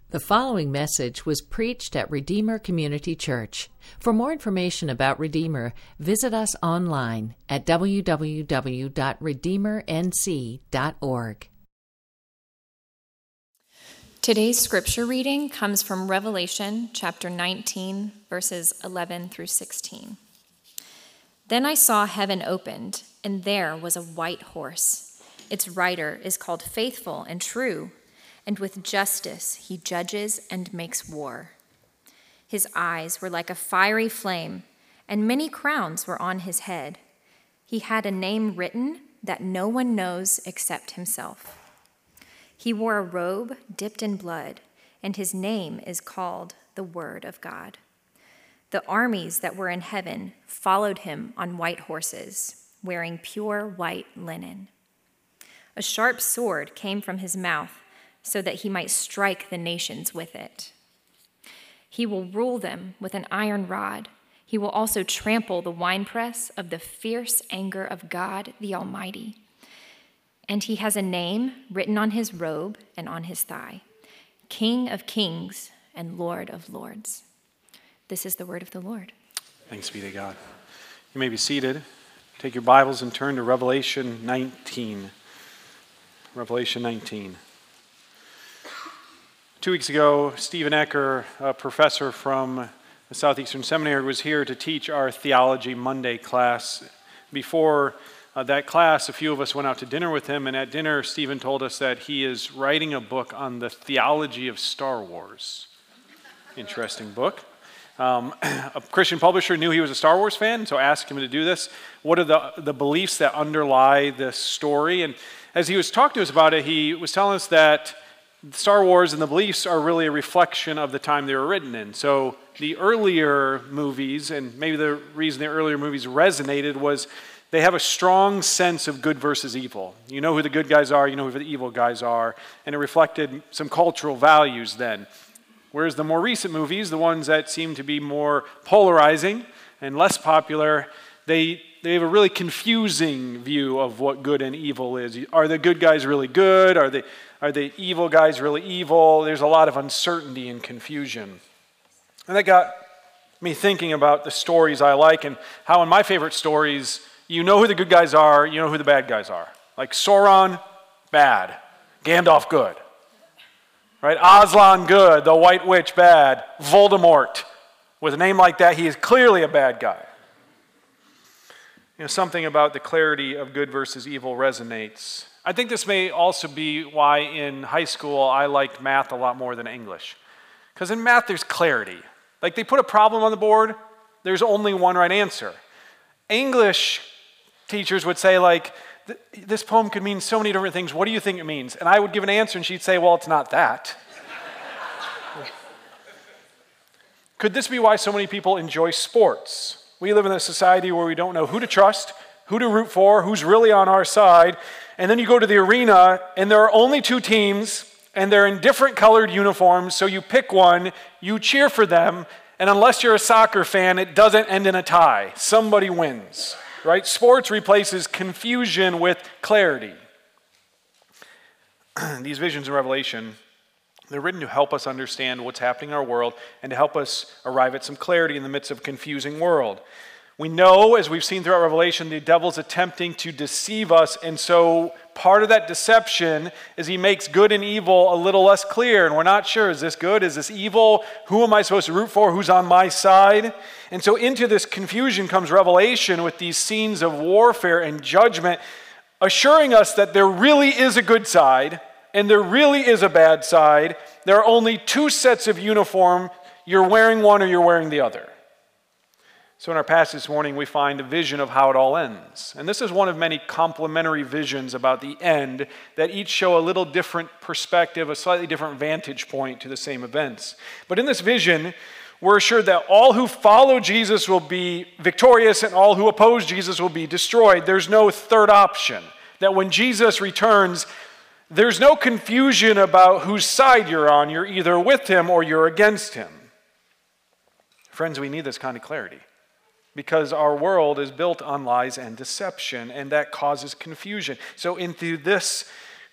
The following message was preached at Redeemer Community Church. For more information about Redeemer, visit us online at www.redeemernc.org. Today's scripture reading comes from Revelation chapter 19, verses 11 through 16. Then I saw heaven opened, and there was a white horse. Its rider is called Faithful and True, and with justice he judges and makes war. His eyes were like a fiery flame, and many crowns were on his head. He had a name written that no one knows except himself. He wore a robe dipped in blood, and his name is called the Word of God. The armies that were in heaven followed him on white horses, wearing pure white linen. A sharp sword came from his mouth, so that he might strike the nations with it. He will rule them with an iron rod. He will also trample the winepress of the fierce anger of God the Almighty. And he has a name written on his robe and on his thigh, King of Kings and Lord of Lords. This is the word of the Lord. Thanks be to God. You may be seated. Take your Bibles and turn to Revelation 19. Revelation 19. 2 weeks ago, Stephen Ecker, a professor from the Southeastern Seminary, was here to teach our Theology Monday class. Before that class, a few of us went out to dinner with him, and at dinner, Stephen told us that he is writing a book on the theology of Star Wars. Interesting book. A Christian publisher knew he was a Star Wars fan, so asked him to do this. What are the beliefs that underlie this story? And as he was talking to us about it, he was telling us that Star Wars and the beliefs are really a reflection of the time they were written in. So the earlier movies, and maybe the reason the earlier movies resonated was they have a strong sense of good versus evil. You know who the good guys are, you know who the evil guys are, and it reflected some cultural values then. Whereas the more recent movies, the ones that seem to be more polarizing and less popular, they have a really confusing view of what good and evil is. Are the good guys really good? Are the evil guys really evil? There's a lot of uncertainty and confusion. And that got me thinking about the stories I like and how in my favorite stories, you know who the good guys are, you know who the bad guys are. Like Sauron, bad. Gandalf, good. Right? Aslan, good. The White Witch, bad. Voldemort, with a name like that, he is clearly a bad guy. You know, something about the clarity of good versus evil resonates. I think this may also be why in high school I liked math a lot more than English. Because in math there's clarity. Like they put a problem on the board, there's only one right answer. English teachers would say like, this poem could mean so many different things, what do you think it means? And I would give an answer and she'd say, well, it's not that. Could this be why so many people enjoy sports? We live in a society where we don't know who to trust, who to root for, who's really on our side. And then you go to the arena, and there are only two teams, and they're in different colored uniforms, so you pick one, you cheer for them, and unless you're a soccer fan, it doesn't end in a tie. Somebody wins, right? Sports replaces confusion with clarity. These visions in Revelation, they're written to help us understand what's happening in our world and to help us arrive at some clarity in the midst of a confusing world. We know, as we've seen throughout Revelation, the devil's attempting to deceive us, and so part of that deception is he makes good and evil a little less clear, and we're not sure, is this good, is this evil, who am I supposed to root for, who's on my side? And so into this confusion comes Revelation with these scenes of warfare and judgment, assuring us that there really is a good side, and there really is a bad side. There are only two sets of uniform. You're wearing one or you're wearing the other. So in our passage this morning, we find a vision of how it all ends. And this is one of many complementary visions about the end that each show a little different perspective, a slightly different vantage point to the same events. But in this vision, we're assured that all who follow Jesus will be victorious and all who oppose Jesus will be destroyed. There's no third option. That when Jesus returns, there's no confusion about whose side you're on. You're either with him or you're against him. Friends, we need this kind of clarity because our world is built on lies and deception, and that causes confusion. So into this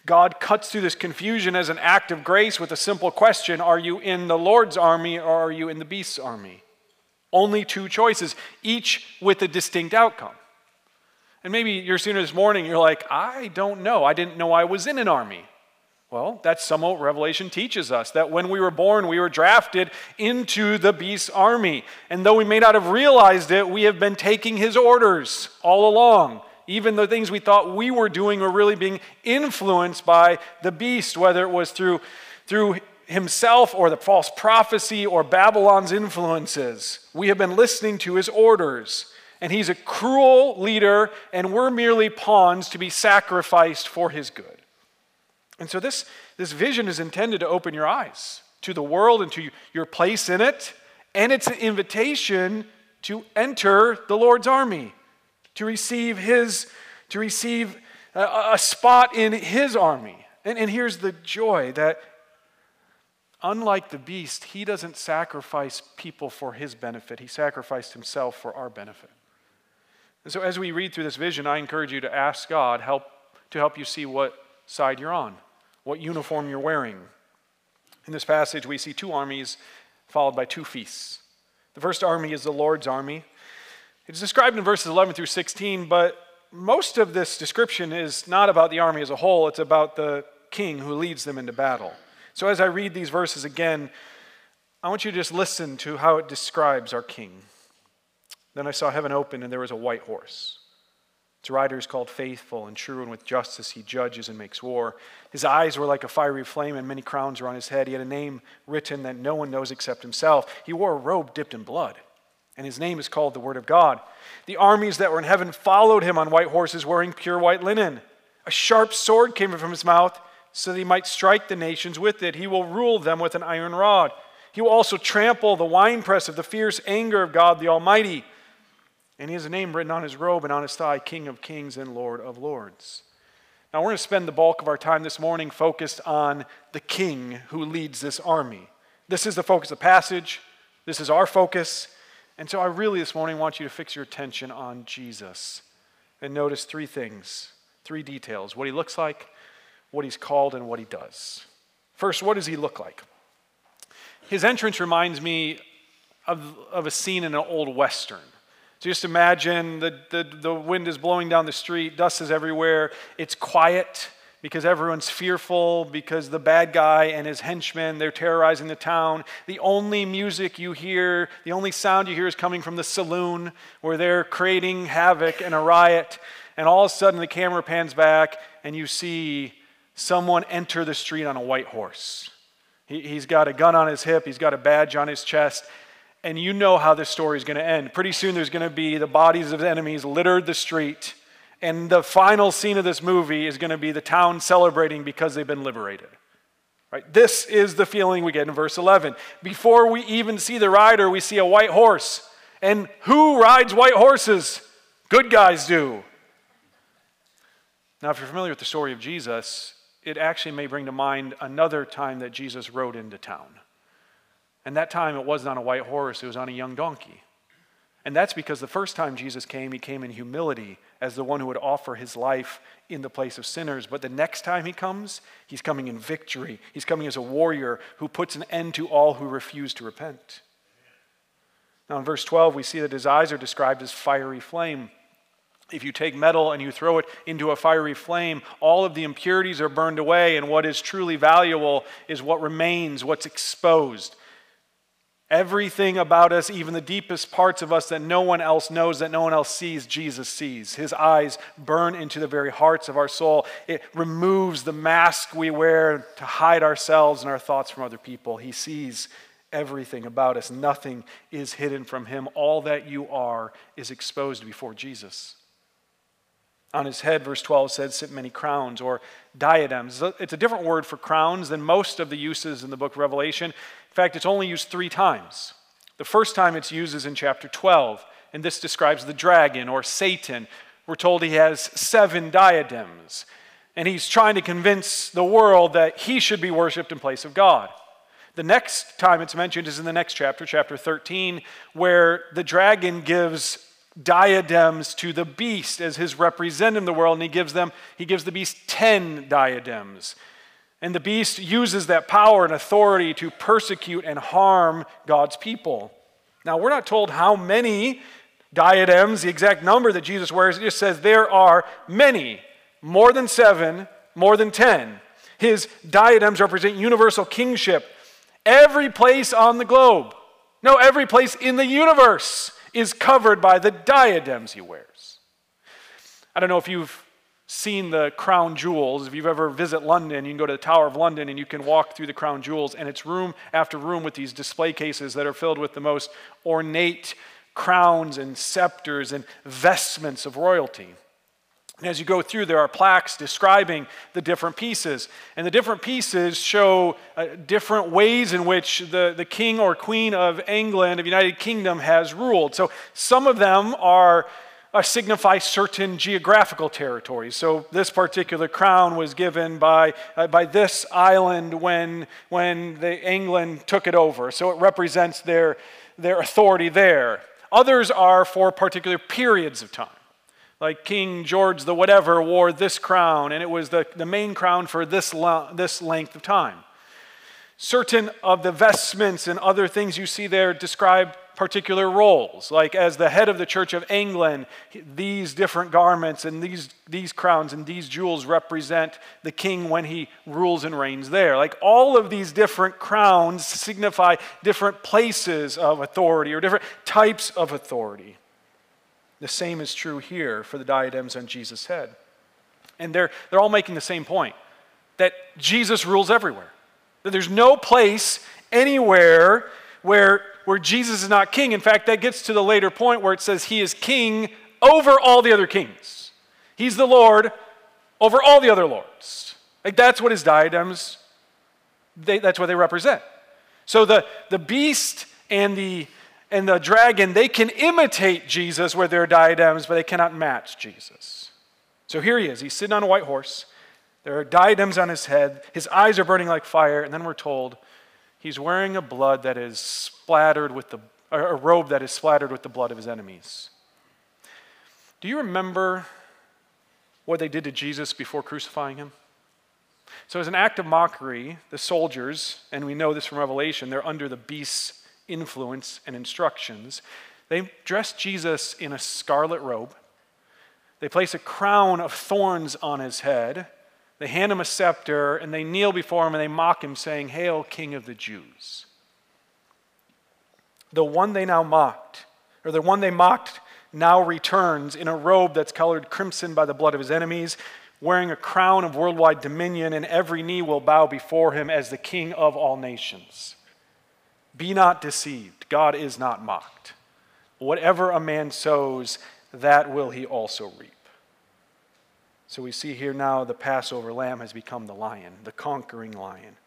God cuts through this confusion as an act of grace with a simple question: are you in the Lord's army or are you in the beast's army? Only two choices, each with a distinct outcome. And maybe you're sitting this morning, you're like, I don't know. I didn't know I was in an army. Well, that's somewhat what Revelation teaches us, that when we were born, we were drafted into the beast's army. And though we may not have realized it, we have been taking his orders all along. Even the things we thought we were doing were really being influenced by the beast, whether it was through himself or the false prophecy or Babylon's influences. We have been listening to his orders. And he's a cruel leader, and we're merely pawns to be sacrificed for his good. And so this vision is intended to open your eyes to the world and to your place in it. And it's an invitation to enter the Lord's army, to receive a spot in his army. And here's the joy, that unlike the beast, he doesn't sacrifice people for his benefit. He sacrificed himself for our benefit. And so as we read through this vision, I encourage you to ask God to help you see what side you're on, what uniform you're wearing. In this passage, we see two armies followed by two feasts. The first army is the Lord's army. It's described in verses 11 through 16, but most of this description is not about the army as a whole. It's about the king who leads them into battle. So as I read these verses again, I want you to just listen to how it describes our king. Then I saw heaven open, and there was a white horse. Its rider is called Faithful and True, and with justice he judges and makes war. His eyes were like a fiery flame, and many crowns were on his head. He had a name written that no one knows except himself. He wore a robe dipped in blood, and his name is called the Word of God. The armies that were in heaven followed him on white horses, wearing pure white linen. A sharp sword came from his mouth, so that he might strike the nations with it. He will rule them with an iron rod. He will also trample the winepress of the fierce anger of God the Almighty. And he has a name written on his robe and on his thigh, King of Kings and Lord of Lords. Now we're going to spend the bulk of our time this morning focused on the king who leads this army. This is the focus of the passage. This is our focus. And so I really this morning want you to fix your attention on Jesus and notice three things, three details: what he looks like, what he's called, and what he does. First, what does he look like? His entrance reminds me of a scene in an old Western. So just imagine the wind is blowing down the street, dust is everywhere, it's quiet because everyone's fearful because the bad guy and his henchmen, they're terrorizing the town. The only music you hear, the only sound you hear is coming from the saloon where they're creating havoc and a riot. And all of a sudden the camera pans back and you see someone enter the street on a white horse. He's got a gun on his hip, he's got a badge on his chest, and you know how this story is going to end. Pretty soon there's going to be the bodies of enemies littered the street, and the final scene of this movie is going to be the town celebrating because they've been liberated. Right? This is the feeling we get in verse 11. Before we even see the rider, we see a white horse. And who rides white horses? Good guys do. Now, if you're familiar with the story of Jesus, it actually may bring to mind another time that Jesus rode into town. And that time it wasn't on a white horse, it was on a young donkey. And that's because the first time Jesus came, he came in humility as the one who would offer his life in the place of sinners. But the next time he comes, he's coming in victory. He's coming as a warrior who puts an end to all who refuse to repent. Now in verse 12, we see that his eyes are described as fiery flame. If you take metal and you throw it into a fiery flame, all of the impurities are burned away, and what is truly valuable is what remains, what's exposed. Everything about us, even the deepest parts of us that no one else knows, that no one else sees, Jesus sees. His eyes burn into the very hearts of our soul. It removes the mask we wear to hide ourselves and our thoughts from other people. He sees everything about us. Nothing is hidden from him. All that you are is exposed before Jesus. On his head, verse 12 says, sit many crowns or diadems. It's a different word for crowns than most of the uses in the book of Revelation. In fact, it's only used 3 times. The first time it's used is in chapter 12, and this describes the dragon or Satan. We're told he has 7 diadems, and he's trying to convince the world that he should be worshipped in place of God. The next time it's mentioned is in the next chapter, chapter 13, where the dragon gives diadems to the beast as his representative in the world, and he gives the beast 10 diadems. And the beast uses that power and authority to persecute and harm God's people. Now, we're not told how many diadems, the exact number that Jesus wears. It just says there are many, more than 7, more than 10. His diadems represent universal kingship. Every place on the globe, no, every place in the universe is covered by the diadems he wears. I don't know if you've seen the crown jewels. If you've ever visited London, you can go to the Tower of London and you can walk through the crown jewels, and it's room after room with these display cases that are filled with the most ornate crowns and scepters and vestments of royalty. And as you go through, there are plaques describing the different pieces. And the different pieces show different ways in which the king or queen of England, of the United Kingdom, has ruled. So some of them signify certain geographical territories. So this particular crown was given by this island when England took it over. So it represents their authority there. Others are for particular periods of time. Like King George the whatever wore this crown, and it was the main crown for this length of time. Certain of the vestments and other things you see there describe particular roles. Like as the head of the Church of England, these different garments and these crowns and these jewels represent the king when he rules and reigns there. Like all of these different crowns signify different places of authority or different types of authority. The same is true here for the diadems on Jesus' head. And they're all making the same point, that Jesus rules everywhere. That there's no place anywhere where Jesus is not king. In fact, that gets to the later point where it says he is king over all the other kings. He's the Lord over all the other lords. Like that's what his diadems, that's what they represent. So the beast and the dragon, they can imitate Jesus with their diadems, but they cannot match Jesus. So here he is. He's sitting on a white horse. There are diadems on his head. His eyes are burning like fire. And then we're told he's wearing a robe that is splattered with the blood of his enemies. Do you remember what they did to Jesus before crucifying him? So as an act of mockery, the soldiers, and we know this from Revelation, they're under the beast's influence and instructions. They dress Jesus in a scarlet robe. They place a crown of thorns on his head. They hand him a scepter, and they kneel before him, and they mock him, saying, "Hail, King of the Jews." The one they mocked now returns in a robe that's colored crimson by the blood of his enemies, wearing a crown of worldwide dominion, and every knee will bow before him as the King of all nations. Be not deceived. God is not mocked. Whatever a man sows, that will he also reap. So we see here now the Passover lamb has become the lion, the conquering lion.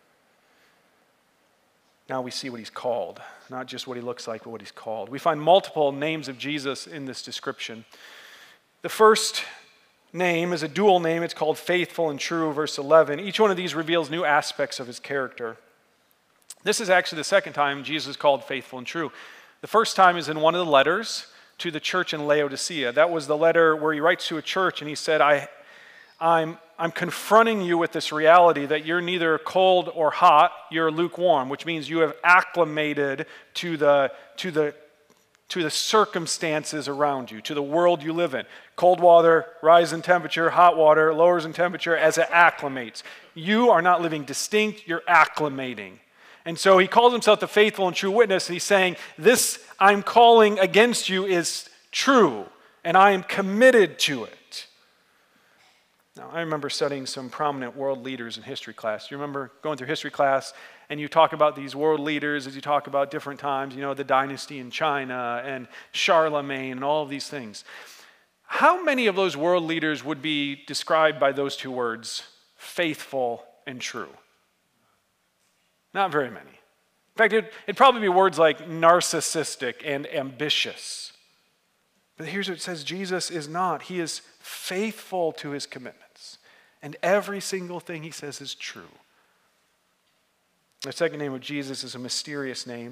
Now we see what he's called, not just what he looks like, but what he's called. We find multiple names of Jesus in this description. The first name is a dual name. It's called faithful and true, verse 11. Each one of these reveals new aspects of his character. This is actually the second time Jesus is called faithful and true. The first time is in one of the letters to the church in Laodicea. That was the letter where he writes to a church and he said, I'm confronting you with this reality that you're neither cold or hot, you're lukewarm, which means you have acclimated to the circumstances around you, to the world you live in. Cold water rises in temperature, hot water lowers in temperature as it acclimates. You are not living distinct, you're acclimating. And so he calls himself the faithful and true witness, and he's saying, this I'm calling against you is true, and I am committed to it. Now, I remember studying some prominent world leaders in history class. You remember going through history class, and you talk about these world leaders as you talk about different times, the dynasty in China, and Charlemagne, and all of these things. How many of those world leaders would be described by those two words, faithful and true? Not very many. In fact, it'd probably be words like narcissistic and ambitious. But here's what it says, Jesus is not. He is faithful to his commitments. And every single thing he says is true. The second name of Jesus is a mysterious name.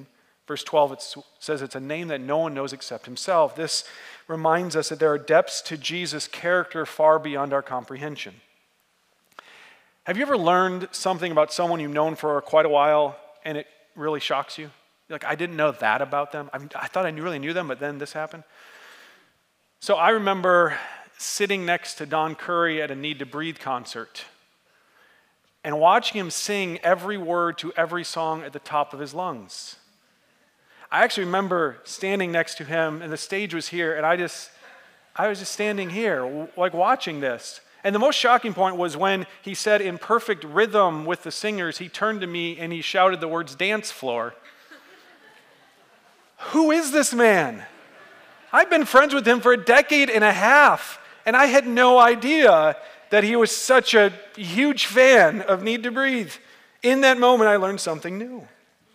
Verse 12, it says it's a name that no one knows except himself. This reminds us that there are depths to Jesus' character far beyond our comprehension. Have you ever learned something about someone you've known for quite a while and it really shocks you? You're like, I didn't know that about them. I thought I really knew them, but then this happened. So I remember sitting next to Don Curry at a Need to Breathe concert and watching him sing every word to every song at the top of his lungs. I actually remember standing next to him, and the stage was here, and I was just standing here, like watching this. And the most shocking point was when he said in perfect rhythm with the singers, he turned to me and he shouted the words dance floor. Who is this man? I've been friends with him for a decade and a half, and I had no idea that he was such a huge fan of Need to Breathe. In that moment, I learned something new.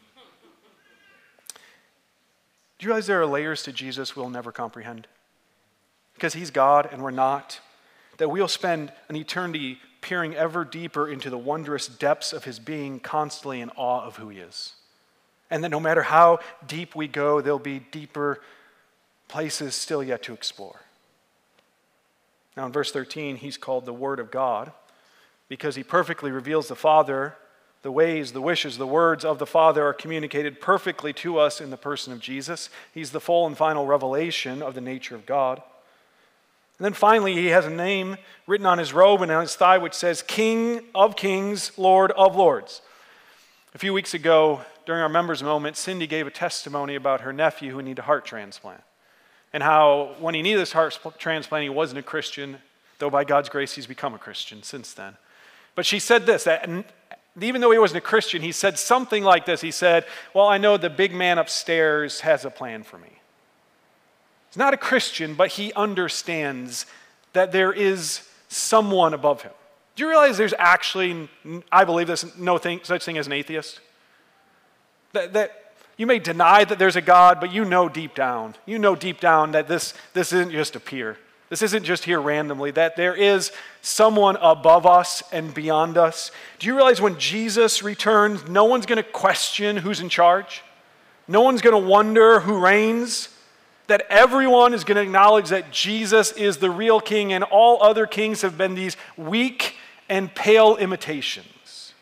Do you realize there are layers to Jesus we'll never comprehend? Because he's God and we're not. That we'll spend an eternity peering ever deeper into the wondrous depths of his being, constantly in awe of who he is. And that no matter how deep we go, there'll be deeper places still yet to explore. Now in verse 13, he's called the Word of God because he perfectly reveals the Father. The ways, the wishes, the words of the Father are communicated perfectly to us in the person of Jesus. He's the full and final revelation of the nature of God. And then finally, he has a name written on his robe and on his thigh which says, King of Kings, Lord of Lords. A few weeks ago, during our members' moment, Cindy gave a testimony about her nephew who needed a heart transplant. And how when he needed this heart transplant, he wasn't a Christian, though by God's grace he's become a Christian since then. But she said this, that even though he wasn't a Christian, he said something like this. He said, well, I know the big man upstairs has a plan for me. He's not a Christian, but he understands that there is someone above him. Do you realize there's actually, I believe this, such thing as an atheist? That you may deny that there's a God, but you know deep down that this isn't just a peer. This isn't just here randomly, that there is someone above us and beyond us. Do you realize when Jesus returns, no one's going to question who's in charge? No one's going to wonder who reigns? That everyone is going to acknowledge that Jesus is the real king and all other kings have been these weak and pale imitations.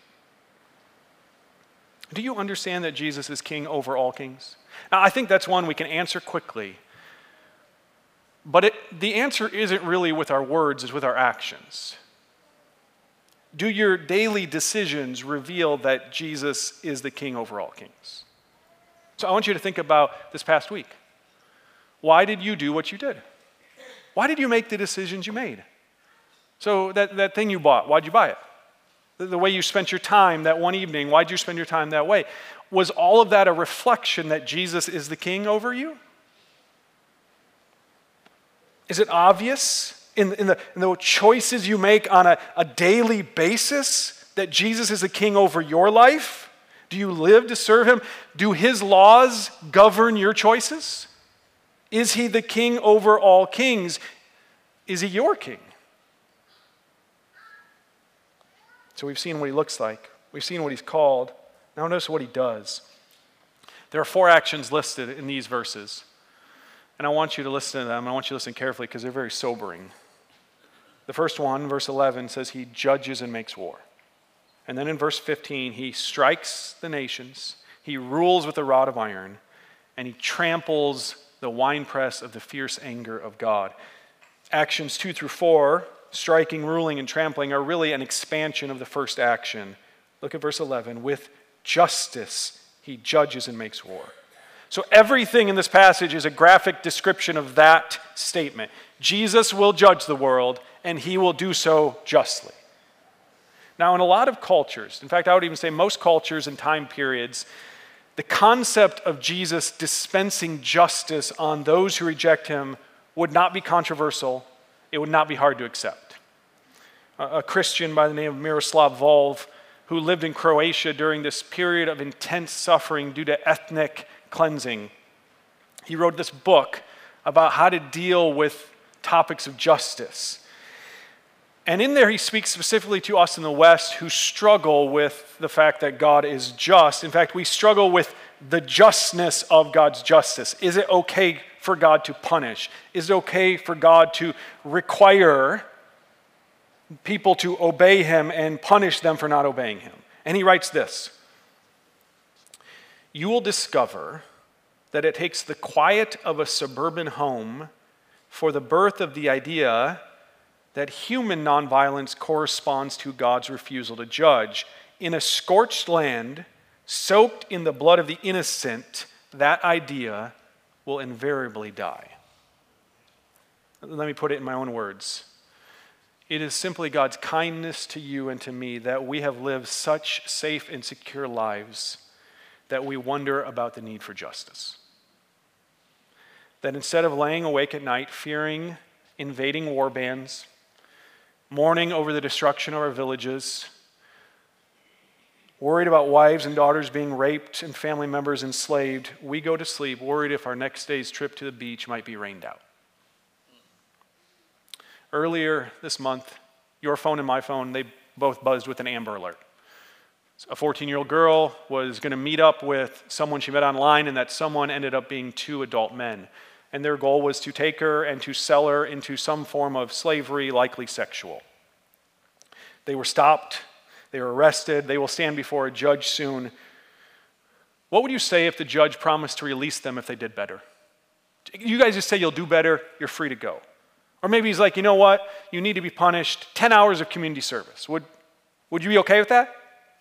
Do you understand that Jesus is king over all kings? Now, I think that's one we can answer quickly. But the answer isn't really with our words, it's with our actions. Do your daily decisions reveal that Jesus is the king over all kings? So I want you to think about this past week. Why did you do what you did? Why did you make the decisions you made? So that thing you bought, why'd you buy it? The way you spent your time that one evening, why'd you spend your time that way? Was all of that a reflection that Jesus is the king over you? Is it obvious in the choices you make on a daily basis that Jesus is the king over your life? Do you live to serve him? Do his laws govern your choices? Is he the king over all kings? Is he your king? So we've seen what he looks like. We've seen what he's called. Now notice what he does. There are 4 actions listed in these verses. And I want you to listen to them. I want you to listen carefully because they're very sobering. The first one, verse 11, says he judges and makes war. And then in verse 15, he strikes the nations, he rules with a rod of iron, and he tramples the winepress of the fierce anger of God. Actions 2 through 4, striking, ruling, and trampling, are really an expansion of the first action. Look at verse 11. With justice, he judges and makes war. So everything in this passage is a graphic description of that statement. Jesus will judge the world, and he will do so justly. Now, in a lot of cultures, in fact, I would even say most cultures and time periods, the concept of Jesus dispensing justice on those who reject him would not be controversial. It would not be hard to accept. A Christian by the name of Miroslav Volf, who lived in Croatia during this period of intense suffering due to ethnic cleansing, he wrote this book about how to deal with topics of justice. And in there, he speaks specifically to us in the West who struggle with the fact that God is just. In fact, we struggle with the justness of God's justice. Is it okay for God to punish? Is it okay for God to require people to obey him and punish them for not obeying him? And he writes this: "You will discover that it takes the quiet of a suburban home for the birth of the idea that human nonviolence corresponds to God's refusal to judge. In a scorched land, soaked in the blood of the innocent, that idea will invariably die." Let me put it in my own words. It is simply God's kindness to you and to me that we have lived such safe and secure lives that we wonder about the need for justice. That instead of laying awake at night fearing invading war bands, mourning over the destruction of our villages, worried about wives and daughters being raped and family members enslaved, we go to sleep worried if our next day's trip to the beach might be rained out. Earlier this month, your phone and my phone, they both buzzed with an Amber Alert. A 14-year-old girl was going to meet up with someone she met online, and that someone ended up being 2 adult men. And their goal was to take her and to sell her into some form of slavery, likely sexual. They were stopped. They were arrested. They will stand before a judge soon. What would you say if the judge promised to release them if they did better? You guys just say you'll do better, you're free to go. Or maybe he's like, you know what? You need to be punished 10 hours of community service. Would you be okay with that?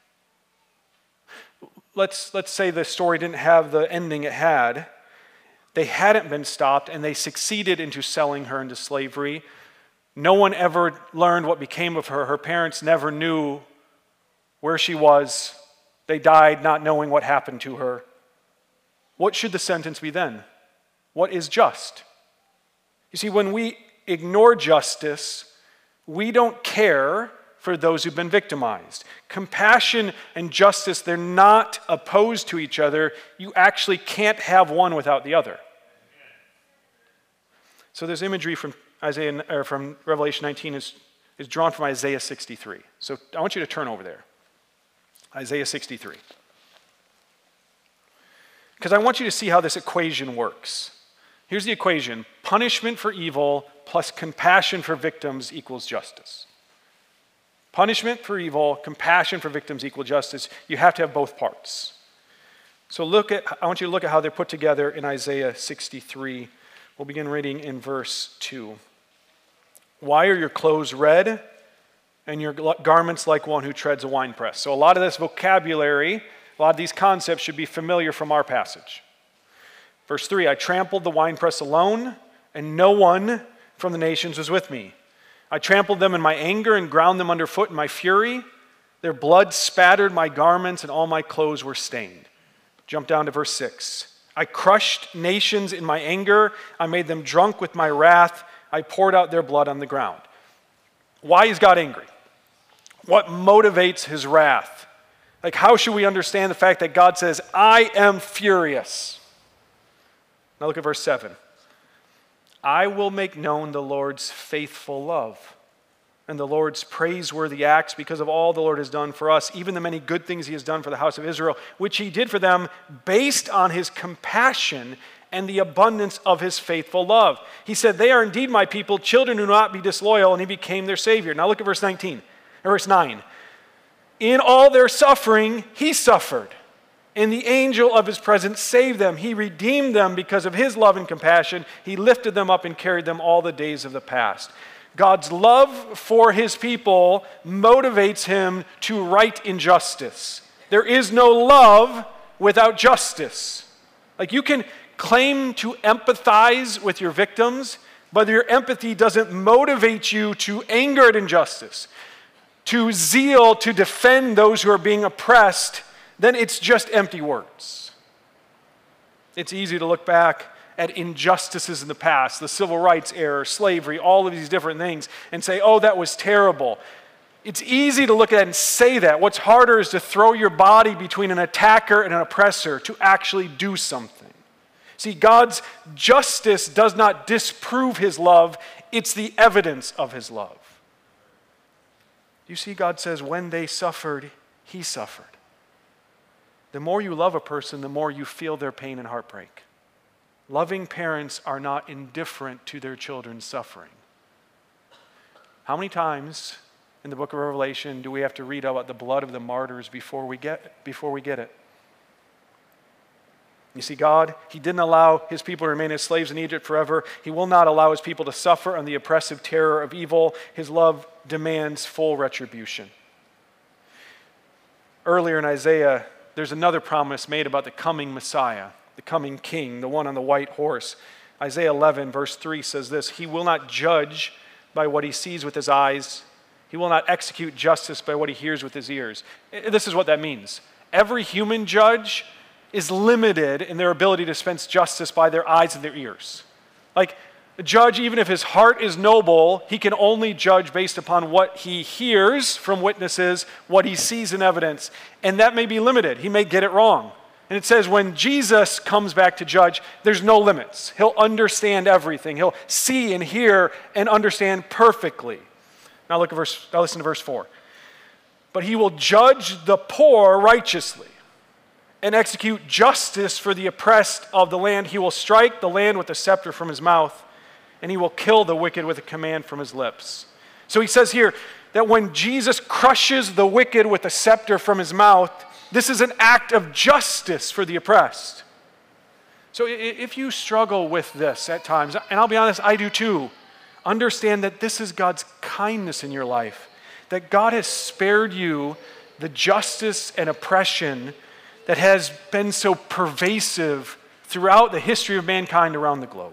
Let's say the story didn't have the ending it had. They hadn't been stopped, and they succeeded into selling her into slavery. No one ever learned what became of her. Her parents never knew where she was. They died not knowing what happened to her. What should the sentence be then? What is just? You see, when we ignore justice, we don't care for those who've been victimized. Compassion and justice, they're not opposed to each other. You actually can't have one without the other. So this imagery from from Revelation 19 is drawn from Isaiah 63. So I want you to turn over there. Isaiah 63. Because I want you to see how this equation works. Here's the equation: punishment for evil plus compassion for victims equals justice. Punishment for evil, compassion for victims equal justice. You have to have both parts. So I want you to look at how they're put together in Isaiah 63. We'll begin reading in verse 2. "Why are your clothes red and your garments like one who treads a winepress?" So a lot of this vocabulary, a lot of these concepts should be familiar from our passage. Verse 3, "I trampled the winepress alone, and no one from the nations was with me. I trampled them in my anger and ground them underfoot in my fury. Their blood spattered my garments, and all my clothes were stained." Jump down to verse 6. "I crushed nations in my anger. I made them drunk with my wrath. I poured out their blood on the ground." Why is God angry? What motivates his wrath? Like, how should we understand the fact that God says, "I am furious"? Now look at verse 7. "I will make known the Lord's faithful love and the Lord's praiseworthy acts because of all the Lord has done for us, even the many good things he has done for the house of Israel, which he did for them based on his compassion and the abundance of his faithful love. He said, 'They are indeed my people, children who do not be disloyal,' and he became their Savior." Now look at verse 9. "In all their suffering, he suffered, and the angel of his presence saved them. He redeemed them because of his love and compassion. He lifted them up and carried them all the days of the past." God's love for his people motivates him to right injustice. There is no love without justice. Like, you can claim to empathize with your victims, but your empathy doesn't motivate you to anger at injustice, to zeal to defend those who are being oppressed. Then it's just empty words. It's easy to look back at injustices in the past, the civil rights era, slavery, all of these different things, and say, "Oh, that was terrible." It's easy to look at and say that. What's harder is to throw your body between an attacker and an oppressor to actually do something. See, God's justice does not disprove his love, it's the evidence of his love. You see, God says, when they suffered, he suffered. The more you love a person, the more you feel their pain and heartbreak. Loving parents are not indifferent to their children's suffering. How many times in the book of Revelation do we have to read about the blood of the martyrs before we get it? You see, God, he didn't allow his people to remain as slaves in Egypt forever. He will not allow his people to suffer on the oppressive terror of evil. His love demands full retribution. Earlier in Isaiah, there's another promise made about the coming Messiah, the coming king, the one on the white horse. Isaiah 11, verse 3 says this, he will not judge by what he sees with his eyes. He will not execute justice by what he hears with his ears. This is what that means. Every human judge is limited in their ability to dispense justice by their eyes and their ears. Like a judge, even if his heart is noble, he can only judge based upon what he hears from witnesses, what he sees in evidence. And that may be limited. He may get it wrong. And it says when Jesus comes back to judge, there's no limits. He'll understand everything. He'll see and hear and understand perfectly. Now listen to verse 4. But he will judge the poor righteously and execute justice for the oppressed of the land. He will strike the land with a scepter from his mouth, and he will kill the wicked with a command from his lips. So he says here that when Jesus crushes the wicked with a scepter from his mouth, this is an act of justice for the oppressed. So if you struggle with this at times, and I'll be honest, I do too, understand that this is God's kindness in your life, that God has spared you the justice and oppression that has been so pervasive throughout the history of mankind around the globe.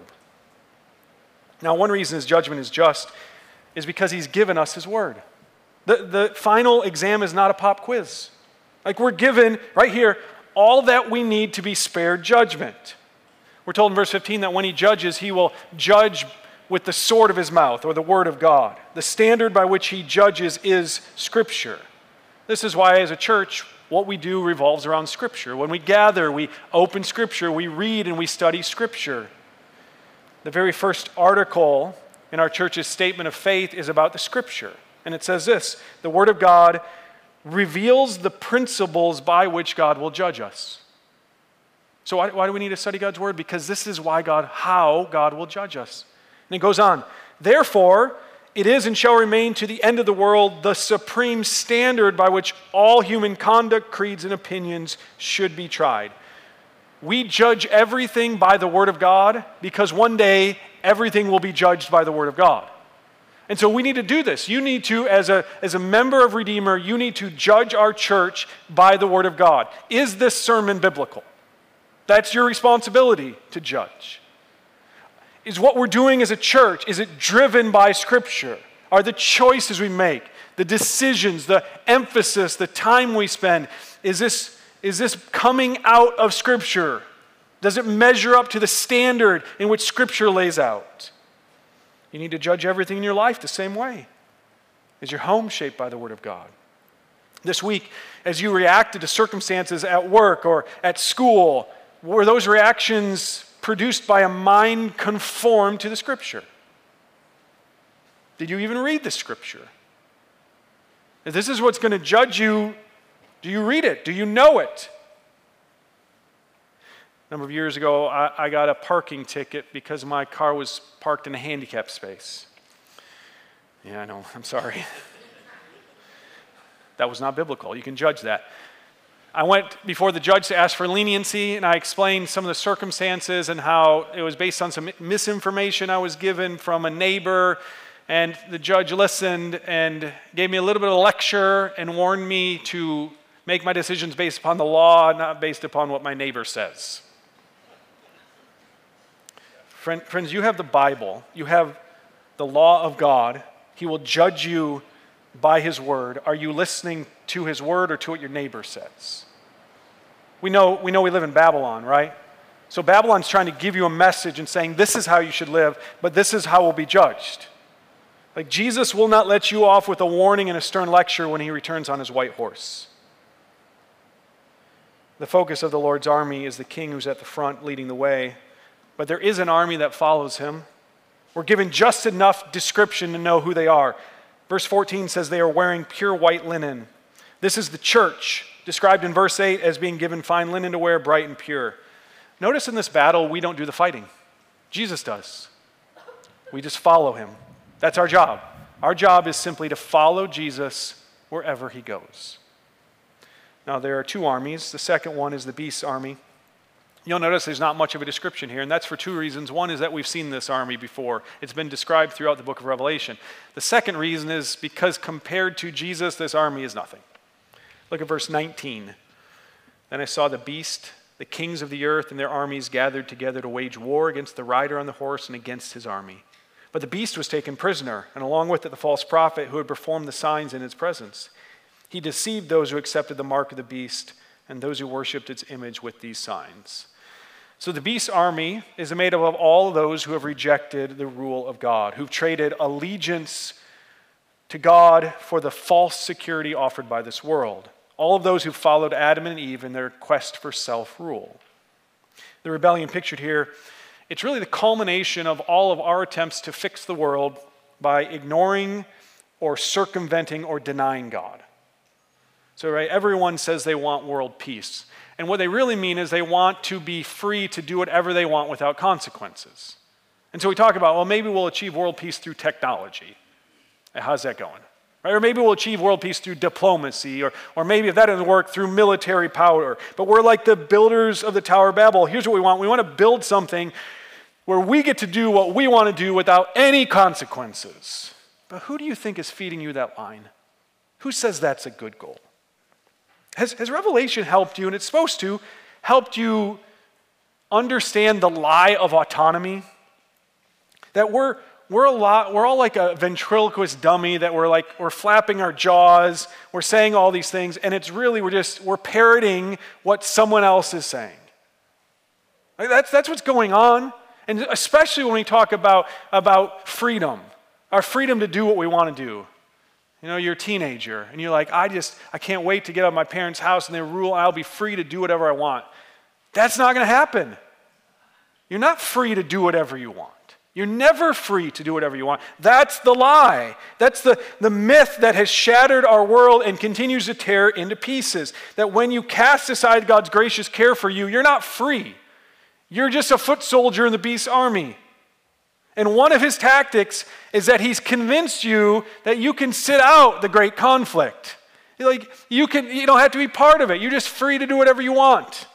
Now, one reason his judgment is just is because he's given us his word. The final exam is not a pop quiz. Like we're given, right here, all that we need to be spared judgment. We're told in verse 15 that when he judges, he will judge with the sword of his mouth, or the word of God. The standard by which he judges is Scripture. This is why, as a church, what we do revolves around Scripture. When we gather, we open Scripture, we read and we study Scripture. The very first article in our church's statement of faith is about the Scripture. And it says this, the Word of God reveals the principles by which God will judge us. So why do we need to study God's Word? Because this is how God will judge us. And it goes on, therefore, it is and shall remain to the end of the world the supreme standard by which all human conduct, creeds, and opinions should be tried. We judge everything by the Word of God because one day everything will be judged by the Word of God. And so we need to do this. You need to, as a member of Redeemer, you need to judge our church by the Word of God. Is this sermon biblical? That's your responsibility to judge. Is what we're doing as a church, is it driven by Scripture? Are the choices we make, the decisions, the emphasis, the time we spend, is this coming out of Scripture? Does it measure up to the standard in which Scripture lays out? You need to judge everything in your life the same way. Is your home shaped by the Word of God? This week, as you reacted to circumstances at work or at school, were those reactions produced by a mind conformed to the Scripture? Did you even read the Scripture? If this is what's going to judge you, do you read it? Do you know it? A number of years ago, I got a parking ticket because my car was parked in a handicap space. Yeah, I know. I'm sorry. That was not biblical. You can judge that. I went before the judge to ask for leniency, and I explained some of the circumstances and how it was based on some misinformation I was given from a neighbor, and the judge listened and gave me a little bit of a lecture and warned me to make my decisions based upon the law, not based upon what my neighbor says. Friends, you have the Bible. You have the law of God. He will judge you by His Word. Are you listening to His Word or to what your neighbor says? We know we live in Babylon, right? So Babylon's trying to give you a message and saying this is how you should live, but this is how we'll be judged. Like Jesus will not let you off with a warning and a stern lecture when He returns on His white horse. The focus of the Lord's army is the King who's at the front leading the way, but there is an army that follows Him. We're given just enough description to know who they are. Verse 14 says they are wearing pure white linen. This is the church, described in verse 8 as being given fine linen to wear, bright and pure. Notice in this battle, we don't do the fighting. Jesus does. We just follow him. That's our job. Our job is simply to follow Jesus wherever he goes. Now, there are two armies. The second one is the beast's army. You'll notice there's not much of a description here, and that's for two reasons. One is that we've seen this army before. It's been described throughout the book of Revelation. The second reason is because compared to Jesus, this army is nothing. Look at verse 19. Then I saw the beast, the kings of the earth, and their armies gathered together to wage war against the rider on the horse and against his army. But the beast was taken prisoner, and along with it the false prophet who had performed the signs in its presence. He deceived those who accepted the mark of the beast and those who worshipped its image with these signs. So the beast's army is made up of all those who have rejected the rule of God, who've traded allegiance to God for the false security offered by this world. All of those who followed Adam and Eve in their quest for self-rule. The rebellion pictured here, it's really the culmination of all of our attempts to fix the world by ignoring or circumventing or denying God. So, right, everyone says they want world peace. And what they really mean is they want to be free to do whatever they want without consequences. And so we talk about, well, maybe we'll achieve world peace through technology. How's that going? Right? Or maybe we'll achieve world peace through diplomacy, or maybe if that doesn't work, through military power. But we're like the builders of the Tower of Babel. Here's what we want. We want to build something where we get to do what we want to do without any consequences. But who do you think is feeding you that line? Who says that's a good goal? Has Revelation helped you, and it's supposed to, helped you understand the lie of autonomy? That we're all like a ventriloquist dummy, that we're flapping our jaws, we're saying all these things, and it's really, we're parroting what someone else is saying. Like that's what's going on, and especially when we talk about freedom, our freedom to do what we want to do. You know, you're a teenager, and you're like, I can't wait to get out of my parents' house, and they rule, I'll be free to do whatever I want. That's not going to happen. You're not free to do whatever you want. You're never free to do whatever you want. That's the lie. That's the myth that has shattered our world and continues to tear into pieces. That when you cast aside God's gracious care for you, you're not free. You're just a foot soldier in the beast's army. And one of his tactics is that he's convinced you that you can sit out the great conflict. Like you don't have to be part of it. You're just free to do whatever you want.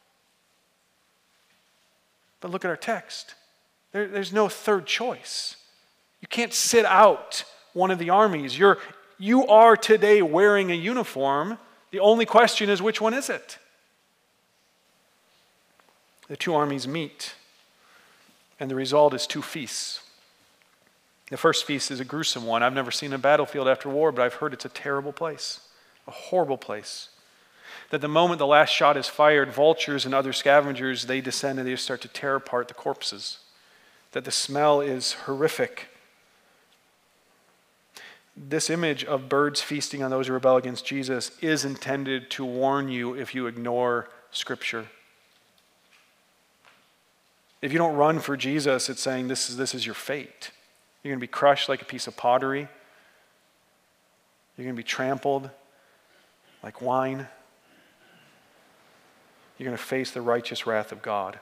But look at our text. There's no third choice. You can't sit out one of the armies. You are today wearing a uniform. The only question is, which one is it? The two armies meet, and the result is two feasts. The first feast is a gruesome one. I've never seen a battlefield after war, but I've heard it's a terrible place, a horrible place. That the moment the last shot is fired, vultures and other scavengers, they descend and they start to tear apart the corpses. That the smell is horrific. This image of birds feasting on those who rebel against Jesus is intended to warn you if you ignore Scripture. If you don't run for Jesus, it's saying this is your fate. You're going to be crushed like a piece of pottery. You're going to be trampled like wine. You're going to face the righteous wrath of God.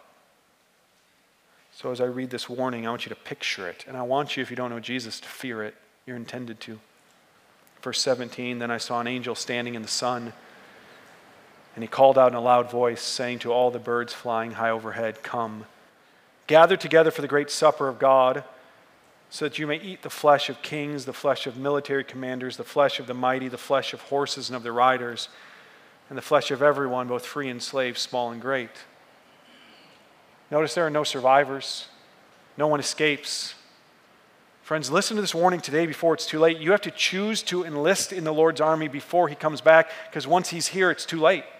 So as I read this warning, I want you to picture it. And I want you, if you don't know Jesus, to fear it. You're intended to. Verse 17, then I saw an angel standing in the sun, and he called out in a loud voice, saying to all the birds flying high overhead, come, gather together for the great supper of God, so that you may eat the flesh of kings, the flesh of military commanders, the flesh of the mighty, the flesh of horses and of their riders, and the flesh of everyone, both free and slave, small and great. Notice there are no survivors. No one escapes. Friends, listen to this warning today before it's too late. You have to choose to enlist in the Lord's army before he comes back, because once he's here, it's too late.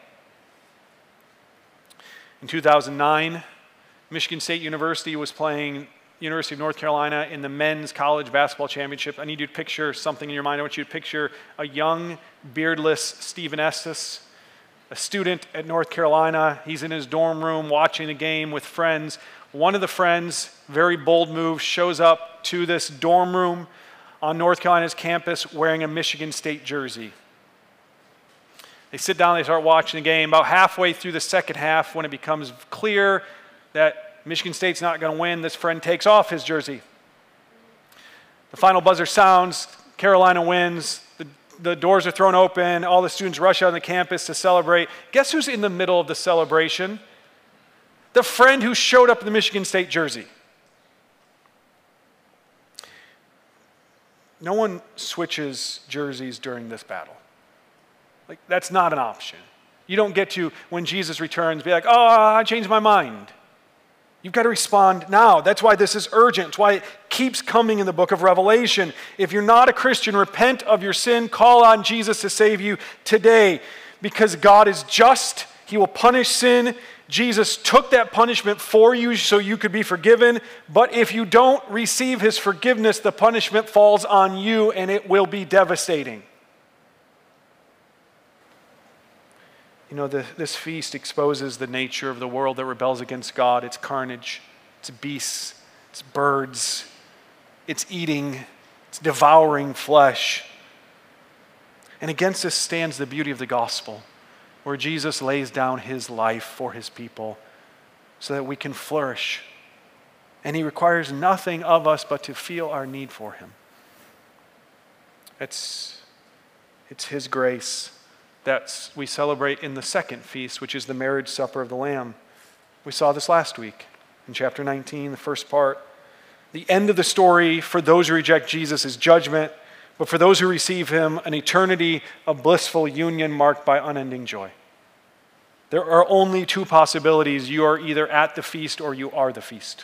In 2009, Michigan State University was playing University of North Carolina in the men's college basketball championship. I need you to picture something in your mind. I want you to picture a young, beardless Stephen Estes, a student at North Carolina. He's in his dorm room watching the game with friends. One of the friends, very bold move, shows up to this dorm room, on North Carolina's campus wearing a Michigan State jersey. They sit down, they start watching the game. About halfway through the second half, when it becomes clear that Michigan State's not going to win, this friend takes off his jersey. The final buzzer sounds, Carolina wins, the doors are thrown open, all the students rush out on the campus to celebrate. Guess who's in the middle of the celebration? The friend who showed up in the Michigan State jersey. No one switches jerseys during this battle. Like, that's not an option. You don't get to, when Jesus returns, be like, oh, I changed my mind. You've got to respond now. That's why this is urgent. It's why it keeps coming in the book of Revelation. If you're not a Christian, repent of your sin. Call on Jesus to save you today. Because God is just. He will punish sin. Jesus took that punishment for you so you could be forgiven. But if you don't receive his forgiveness, the punishment falls on you and it will be devastating. You know, this feast exposes the nature of the world that rebels against God. It's carnage, it's beasts, it's birds, it's eating, it's devouring flesh. And against this stands the beauty of the gospel, where Jesus lays down his life for his people so that we can flourish. And he requires nothing of us but to feel our need for him. It's his grace that we celebrate in the second feast, which is the marriage supper of the Lamb. We saw this last week in chapter 19, the first part. The end of the story for those who reject Jesus is judgment, but for those who receive him, an eternity of blissful union marked by unending joy. There are only two possibilities. You are either at the feast or you are the feast.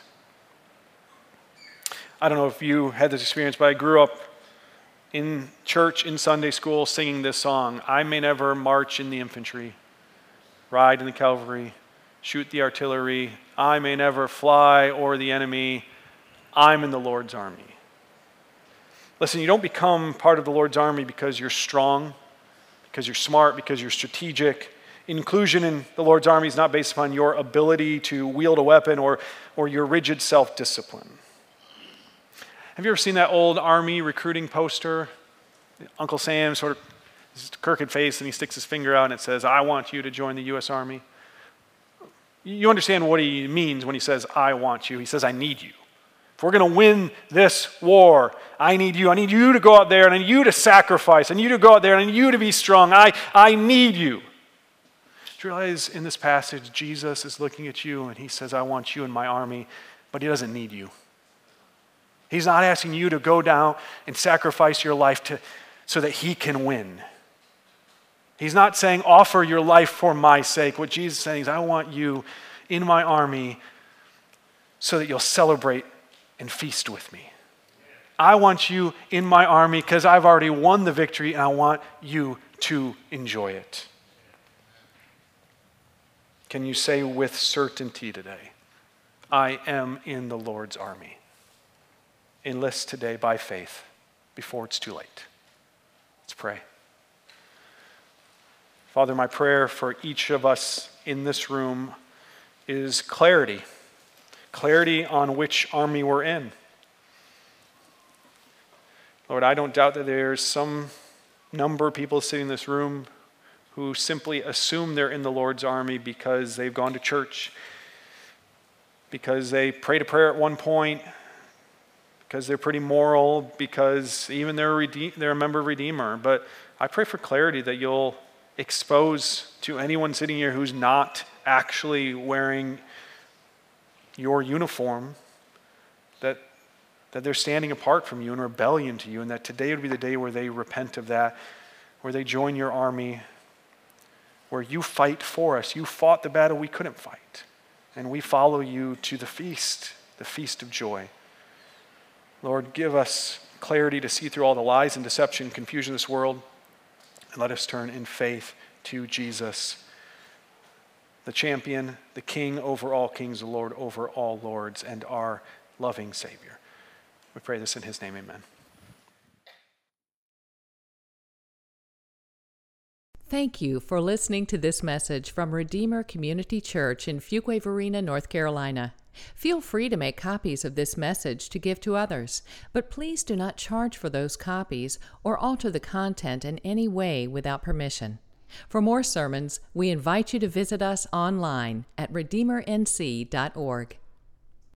I don't know if you had this experience, but I grew up in church, in Sunday school, singing this song. I may never march in the infantry, ride in the cavalry, shoot the artillery. I may never fly o'er the enemy. I'm in the Lord's army. Listen, you don't become part of the Lord's army because you're strong, because you're smart, because you're strategic. Inclusion in the Lord's army is not based upon your ability to wield a weapon or your rigid self-discipline. Have you ever seen that old army recruiting poster? Uncle Sam sort of his crooked face and he sticks his finger out and it says, I want you to join the U.S. Army. You understand what he means when he says, I want you. He says, I need you. If we're going to win this war, I need you. I need you to go out there and I need you to sacrifice. I need you to go out there and I need you to be strong. I need you. Do you realize in this passage, Jesus is looking at you and he says, I want you in my army, but he doesn't need you. He's not asking you to go down and sacrifice your life so that he can win. He's not saying, offer your life for my sake. What Jesus is saying is, I want you in my army so that you'll celebrate and feast with me. I want you in my army because I've already won the victory and I want you to enjoy it. Can you say with certainty today, I am in the Lord's army? Enlist today by faith before it's too late. Let's pray. Father, my prayer for each of us in this room is clarity. Clarity on which army we're in. Lord, I don't doubt that there's some number of people sitting in this room who simply assume they're in the Lord's army because they've gone to church, because they prayed a prayer at one point, because they're pretty moral, because even they're a member of Redeemer. But I pray for clarity that you'll expose to anyone sitting here who's not actually wearing your uniform, that they're standing apart from you in rebellion to you, and that today would be the day where they repent of that, where they join your army, where you fight for us. You fought the battle we couldn't fight, and we follow you to the feast of joy. Lord, give us clarity to see through all the lies and deception and confusion of this world, and let us turn in faith to Jesus, the champion, the King over all kings, the Lord over all lords, and our loving Savior. We pray this in his name, amen. Thank you for listening to this message from Redeemer Community Church in Fuquay-Varina, North Carolina. Feel free to make copies of this message to give to others, but please do not charge for those copies or alter the content in any way without permission. For more sermons, we invite you to visit us online at redeemernc.org.